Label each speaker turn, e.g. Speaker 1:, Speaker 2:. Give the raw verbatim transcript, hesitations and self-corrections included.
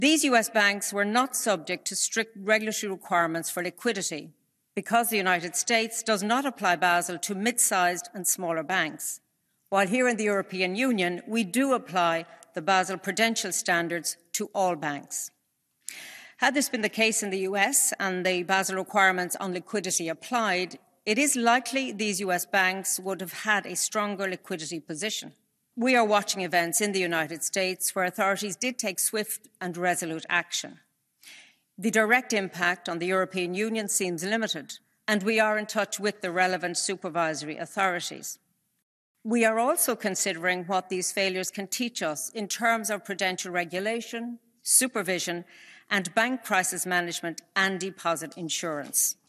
Speaker 1: These U S banks were not subject to strict regulatory requirements for liquidity because the United States does not apply Basel to mid-sized and smaller banks, while here in the European Union we do apply the Basel prudential standards to all banks. Had this been the case in the U S and the Basel requirements on liquidity applied, it is likely these U S banks would have had a stronger liquidity position. We are watching events in the United States where authorities did take swift and resolute action. The direct impact on the European Union seems limited, and we are in touch with the relevant supervisory authorities. We are also considering what these failures can teach us in terms of prudential regulation, supervision, and bank crisis management and deposit insurance.